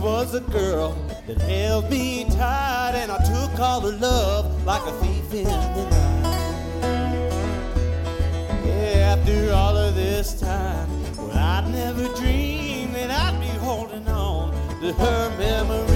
was a girl that held me tight, and I took all her love like a thief in the night. Yeah, after all of this time, well, I'd never dreamed that I'd be holding on to her memory.